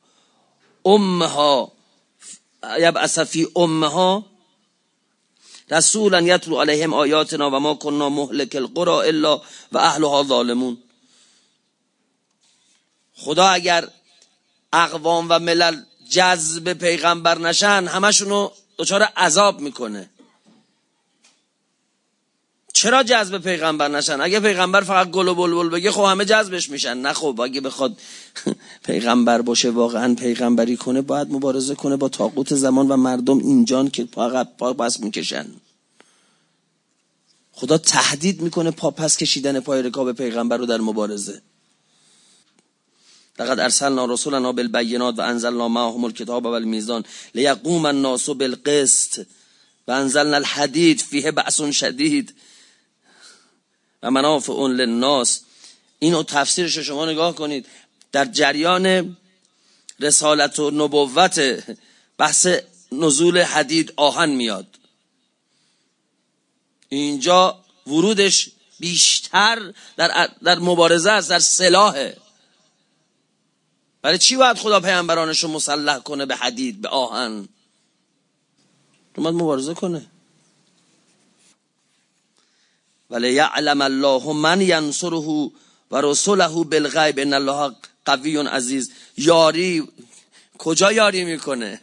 امها رسولا یتلو علیهم آیاتنا و ما کنا مهلک القری الا و اهلها ظالمون. خدا اگر اقوام و ملل جذب پیغمبر نشن همشونو دچار عذاب میکنه. چرا جذب پیغمبر نشن؟ اگه پیغمبر فقط گل و بلبل بگه خب همه جذبش میشن. نه خب اگه بخواد پیغمبر باشه، واقعا پیغمبری کنه، باید مبارزه کنه با طاغوت زمان و مردم اینجان که پا پس میکشن. خدا تهدید میکنه پا پس کشیدن پای رکاب پیغمبر رو در مبارزه. لقد ارسلنا رسولنا بالبینات و انزلنا معهم الکتاب والمیزان لیقوم الناس بالقسط و انزلنا الحدید فیه بأس شدید و منافع للناس. اینو تفسیرش رو شما نگاه کنید. در جریان رسالت و نبوت بحث نزول حدید آهن میاد. اینجا ورودش بیشتر در مبارزه است، در سلاحه. برای چی باید خدا پیامبرانش رو مسلح کنه به حدید، به آهن؟ باید مبارزه کنه. ولی یعلم الله من ینصره و رسوله بالغیب ان الله قوی عزیز. یاری کجا یاری میکنه؟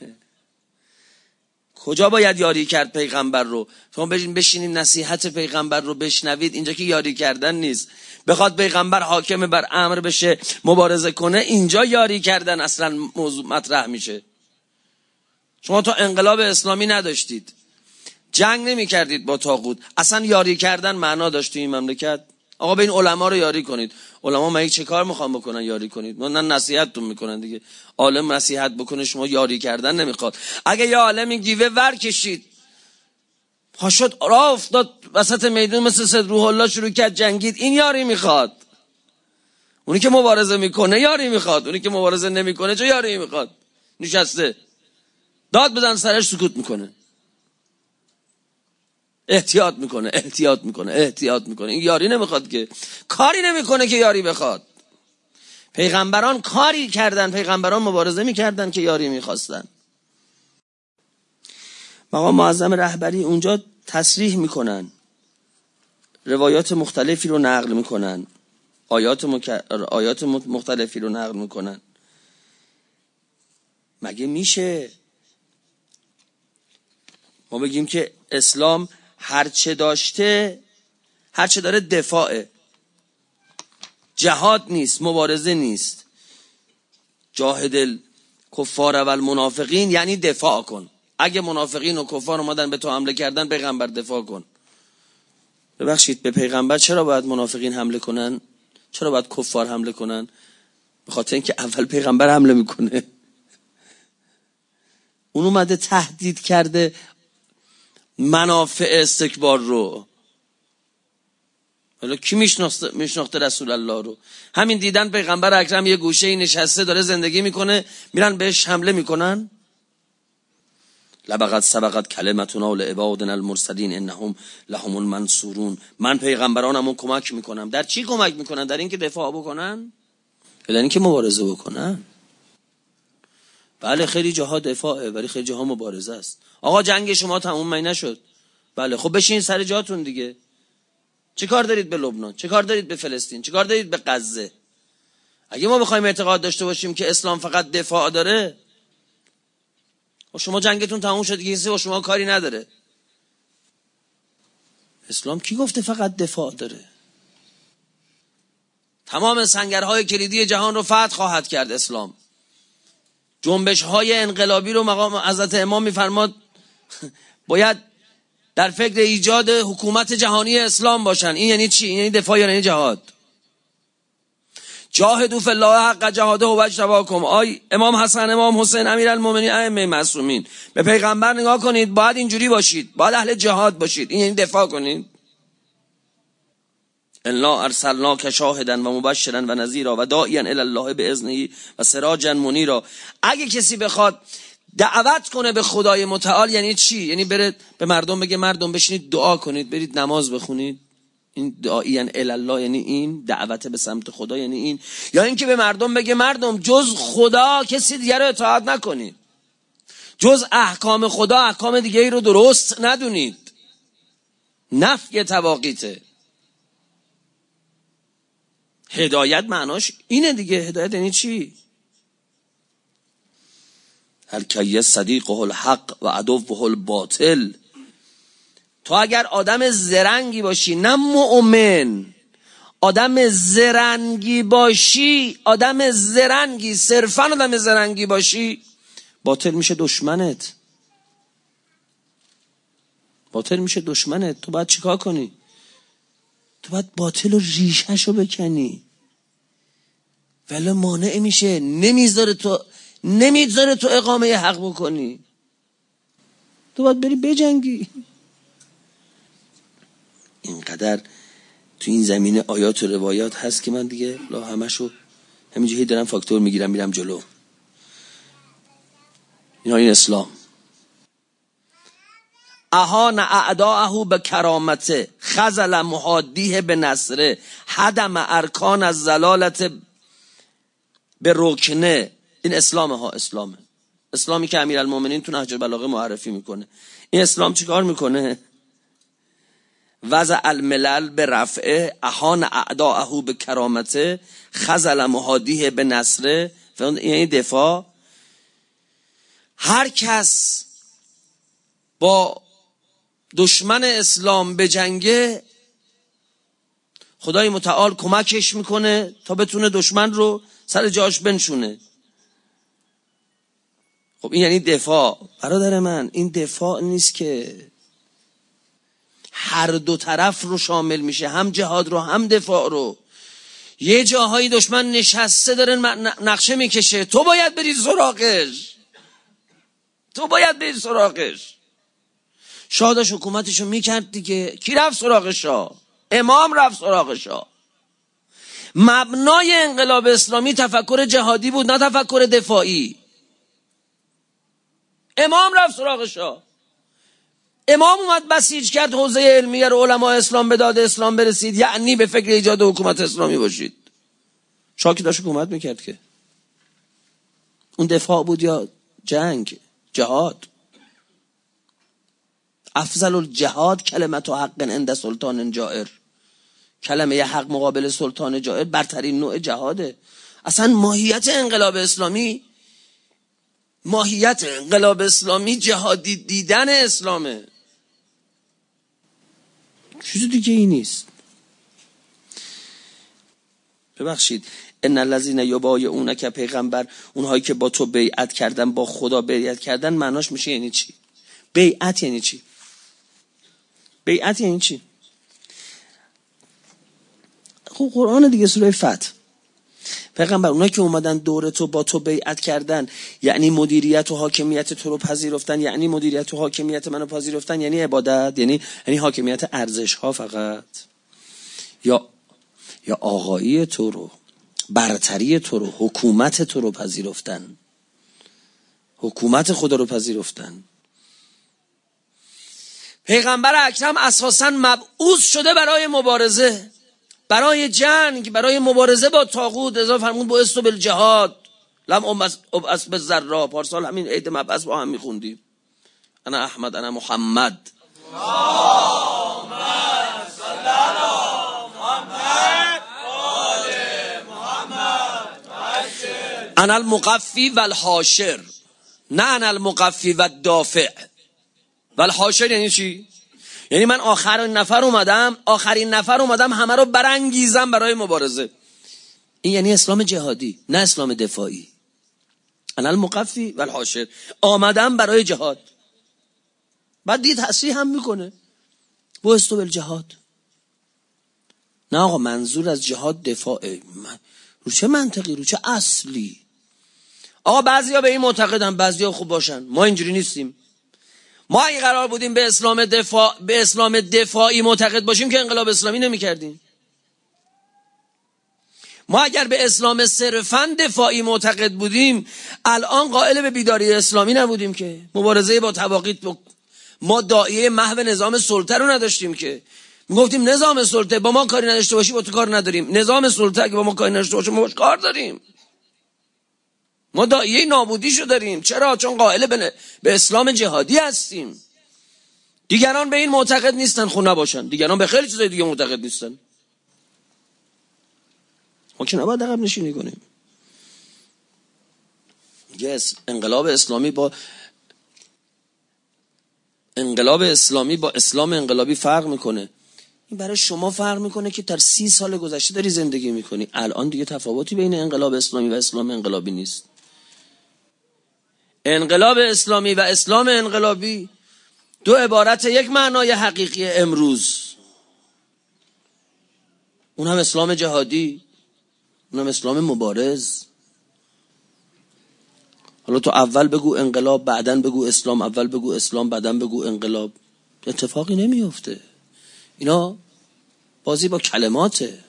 کجا باید یاری کرد پیغمبر رو؟ شما بشینید نصیحت پیغمبر رو بشنوید. اینجا که یاری کردن نیست. بخواد پیغمبر حاکم بر امر بشه، مبارزه کنه، اینجا یاری کردن اصلا موضوع مطرح میشه. شما تا انقلاب اسلامی نداشتید، جنگ نمی کردید با طاغوت، اصلا یاری کردن معنا داشت تو این مملکت؟ آقا به این علما رو یاری کنید. علما مگه چه کار میخوان بکنن یاری کنید؟ نه نصیحتتون میکنن دیگه. عالم نصیحت بکنه، شما یاری کردن نمیخواد. اگه یه عالمی گیوه ور کشید، پاشد راه افتاد وسط میدون مثل سید روح الله شروع کرد جنگید، این یاری میخواد. اونی که مبارزه میکنه یاری میخواد. اونی که مبارزه نمیکنه چه یاری میخواد؟ نشسته داد بزن سرش سکوت میکنه، احتیاط میکنه. این یاری نمیخواد که. کاری نمیکنه که یاری بخواد. پیغمبران کاری کردن، پیغمبران مبارزه میکردن که یاری میخواستن. مقام معظم رهبری اونجا تصریح میکنن، روایات مختلفی رو نقل میکنن، آیات مختلفی رو نقل میکنن. مگه میشه ما بگیم که اسلام هرچه داشته، هرچه داره دفاعه؟ جهاد نیست، مبارزه نیست. جاهد الکفار و المنافقین یعنی دفاع کن. اگه منافقین و کفار اومدن به تو حمله کردن، پیغمبر دفاع کن. ببخشید، به پیغمبر چرا باید منافقین حمله کنن؟ چرا باید کفار حمله کنن؟ به خاطر اینکه اول پیغمبر حمله میکنه. اون اومده تهدید کرده منافع استکبار رو. حالا کی میشناخته رسول الله رو؟ همین دیدن پیغمبر اکرم یه گوشه نشسته داره زندگی میکنه، میرن بهش حمله میکنن. لبقد سبقت کلمتنا لعبادنا المرسلین انهم لهم المنصورون. من پیغمبرانمو کمک میکنم. در چی کمک میکنن؟ در اینکه دفاع بکنن، یعنی اینکه مبارزه بکنن. بله خیلی جاها دفاعه، ولی خیلی جاها مبارزه است. آقا جنگ شما تموم نشد. بله خب بشین سر جاتون دیگه. چه کار دارید به لبنان؟ چه کار دارید به فلسطین؟ چه کار دارید به غزه؟ اگه ما بخوایم اعتقاد داشته باشیم که اسلام فقط دفاع داره، و شما جنگتون تموم شد دیگه، کسی با شما کاری نداره. اسلام کی گفته فقط دفاع داره؟ تمام سنگرهای کلیدی جهان رو فتح خواهد کرد اسلام. جنبش‌های انقلابی رو مقام حضرت امام می‌فرماد باید در فکر ایجاد حکومت جهانی اسلام باشن. این یعنی چی؟ این یعنی دفاع یا یعنی جهاد؟ جاهدوا فی الله حق جهاده و اجتباکم. امام حسن، امام حسین، امیرالمومنین، ائمه معصومین. به پیغمبر نگاه کنید، باید اینجوری باشید، باید اهل جهاد باشید. این یعنی دفاع کنید. انا ارسلناک شاهدا و مبشرا و نذیرا و داعیا الی الله باذنه و سراجا منیرا. اگه کسی بخواد دعوت کنه به خدای متعال یعنی چی؟ یعنی بره به مردم بگه مردم بشینید دعا کنید، برید نماز بخونید. این داعیا الی الله یعنی این دعوت به سمت خدا یعنی این. یا اینکه به مردم بگه مردم جز خدا کسی دیگر رو اطاعت نکنید، جز احکام خدا احکام دیگری رو درست ندونید. نفی تواقیته. هدایت معناش اینه دیگه. هدایت یعنی چی؟ هر کی صدیقه الحق و عدوه الباطل. تو اگر آدم زرنگی باشی، نه مؤمن، آدم زرنگی باشی، آدم زرنگی، صرفا آدم زرنگی باشی، باطل میشه دشمنت. باطل میشه دشمنت. تو باید چیکار کنی؟ تو باید باطل و ریشهشو بکنی، ولی مانع میشه، نمیذاره تو اقامه حق بکنی. تو باید بری بجنگی. اینقدر تو این زمینه آیات و روایات هست که من دیگه همشو همینجوری دارم فاکتور میگیرم میرم جلو. این اسلام. اهان اعداءه به کرامته، خذل محادیه به نصره، هدم ارکان از زلالت به رکنه. این اسلامه ها. اسلامی که امیرالمومنین تو نهج البلاغه معرفی میکنه. این اسلام چیکار میکنه؟ وضع الملل به رفعه، اهان اعداءه به کرامته، خذل محادیه به نصره. یعنی دفاع. هر کس با دشمن اسلام به جنگه، خدای متعال کمکش میکنه تا بتونه دشمن رو سر جاش بنشونه. خب این یعنی دفاع. برادر من این دفاع نیست که هر دو طرف رو شامل میشه، هم جهاد رو هم دفاع رو. یه جاهای دشمن نشسته داره نقشه میکشه، تو باید بری سراغش. شاه داشت حکومتشو میکرد دیگه. کی رفت سراغ شاه؟ امام رفت سراغ شاه. مبنای انقلاب اسلامی تفکر جهادی بود، نه تفکر دفاعی. امام رفت سراغ شاه. امام اومد بسیج کرد حوزه علمیه رو، علماء اسلام به داد اسلام برسید، یعنی به فکر ایجاد حکومت اسلامی باشید. شاه که داشت حکومت میکرد که. اون دفاع بود یا جنگ؟ جهاد. افضل الجهاد کلمت حق عند سلطان جائر. کلمه حق مقابل سلطان جائر برترین نوع جهاده. اصلا ماهیت انقلاب اسلامی جهادی دیدن اسلامه، چیز دیگه ای نیست. ببخشید ان الذین یبایعونک پیغمبر، اونهایی که با تو بیعت کردن، با خدا بیعت کردن، معناش میشه یعنی چی؟ بیعت یعنی چی؟ بیعت یعنی چی؟ خب قرآن دیگه، سوره فتح. پیغمبر اونایی که اومدن دور تو با تو بیعت کردن، یعنی مدیریت و حاکمیت تو رو پذیرفتن، یعنی مدیریت و حاکمیت منو پذیرفتن، یعنی عبادت، یعنی حاکمیت ارزش ها فقط، یا آقایی تو رو، برتری تو رو، حکومت تو رو پذیرفتن، حکومت خدا رو پذیرفتن. پیغمبر اکرم اساساً مبعوث شده برای مبارزه، برای جنگ، برای مبارزه با طاغوت. لذا فرمود بعثت بالجهاد لم ابعث بالذرا. پارسال همین عید مبعث با هم میخوندیم، انا احمد انا محمد. اللهم صل علی محمد آل محمد. انا المقفی والحاشر، نه انا المقفی والدافع. والحاشر یعنی چی؟ یعنی من آخرین نفر اومدم همه رو برانگیزم برای مبارزه. این یعنی اسلام جهادی، نه اسلام دفاعی. انا المقفی والحاشر، آمدم برای جهاد. بعد دید تصریح هم میکنه بعثت بالجهاد. نه آقا، منظور از جهاد دفاعه. رو چه منطقی، رو چه اصلی؟ آقا بعضیا به این معتقدن، بعضیا خوب باشن، ما اینجوری نیستیم. ما اگه قرار بودیم به اسلام دفاعی معتقد باشیم که انقلاب اسلامی نمی‌کردیم. ما اگر به اسلام صرفاً دفاعی معتقد بودیم الان قائل به بیداری اسلامی نبودیم که، مبارزه با طواغیت. ما داعیه محو نظام سلطه رو نداشتیم که میگفتیم نظام سلطه با ما کاری نداشته باشی با تو کار نداریم، نظام سلطه اگه با ما کاری نداشته باشه ما باش کار داریم. ما داعیه نابودیشو داریم. چرا؟ چون قائل به اسلام جهادی هستیم. دیگران به این معتقد نیستن، خود نباشن. دیگران به خیلی چیزای دیگه معتقد نیستن. ما که نباید عقب نشینی کنیم. انقلاب اسلامی با اسلام انقلابی فرق میکنه. این برای شما فرق میکنه که در 30 سال گذشته داری زندگی میکنی. الان دیگه تفاوتی بین انقلاب اسلامی و اسلام انقلابی نیست. انقلاب اسلامی و اسلام انقلابی دو عبارت یک معنای حقیقی امروز. اون هم اسلام جهادی، اون هم اسلام مبارز. حالا تو اول بگو انقلاب بعدن بگو اسلام، اول بگو اسلام بعدن بگو انقلاب، اتفاقی نمیفته. اینا بازی با کلماته.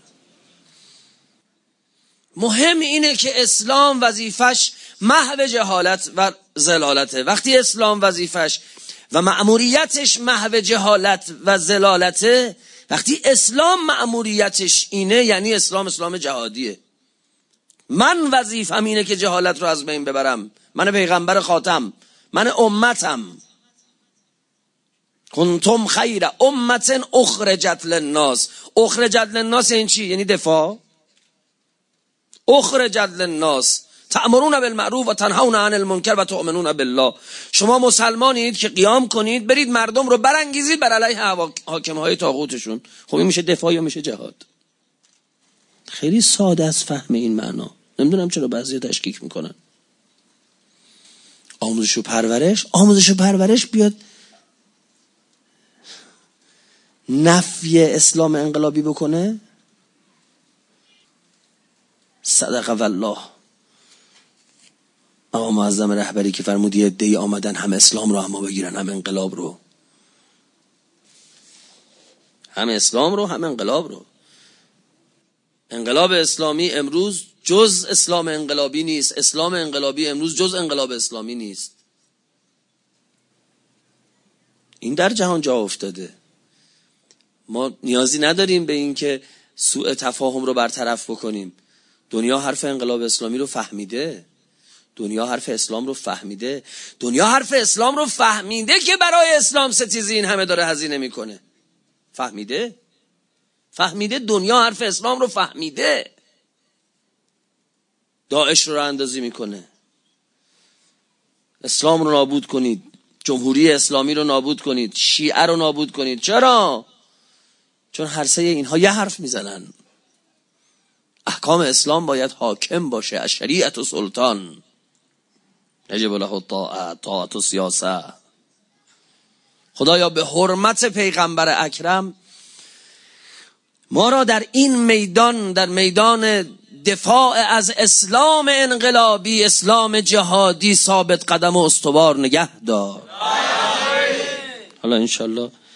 مهم اینه که اسلام وظیفش محو جهالت و ضلالته. وقتی اسلام وظیفش و مأموریتش محو جهالت و ضلالته، وقتی اسلام مأموریتش اینه، یعنی اسلام جهادیه. من وظیفم اینه که جهالت رو از بین ببرم. من پیغمبر خاتم، من امتم. کنتم خیر امة اخرجت للناس. اخرجت للناس این چی؟ یعنی دفاع. اخرجت للناس تأمرون بالمعروف و تنهون عن المنکر و تؤمنون بالله. شما مسلمانید که قیام کنید برید مردم رو برانگیزید بر علیه حاکمهای طاغوتشون. خب این میشه دفاع یا میشه جهاد؟ خیلی ساده است فهم این معنا. نمیدونم چرا بعضیا تشکیک میکنن. آموزش و پرورش بیاد نفی اسلام انقلابی بکنه. صدق والله. آقا معظم رهبری که فرمود یه عده‌ای آمدن هم اسلام رو هم بگیرن هم انقلاب رو، هم اسلام رو هم انقلاب رو. انقلاب اسلامی امروز جز اسلام انقلابی نیست. اسلام انقلابی امروز جز انقلاب اسلامی نیست. این در جهان جا افتاده. ما نیازی نداریم به این که سوء تفاهم رو برطرف بکنیم. دنیا حرف انقلاب اسلامی رو فهمیده. دنیا حرف اسلام رو فهمیده. دنیا حرف اسلام رو فهمیده که برای اسلام ستیزی این همه داره هزینه میکنه. فهمیده دنیا حرف اسلام رو فهمیده. داعش رو اندازی میکنه. اسلام رو نابود کنید، جمهوری اسلامی رو نابود کنید، شیعه رو نابود کنید. چرا؟ چون هر سه اینها یه حرف میزنن. احکام اسلام باید حاکم باشه. از شریعت و سلطان یجب له الطاعت، طاعت و سیاست. خدایا به حرمت پیغمبر اکرم ما را در این میدان، در میدان دفاع از اسلام انقلابی، اسلام جهادی ثابت قدم و استوار نگه دار. حالا انشالله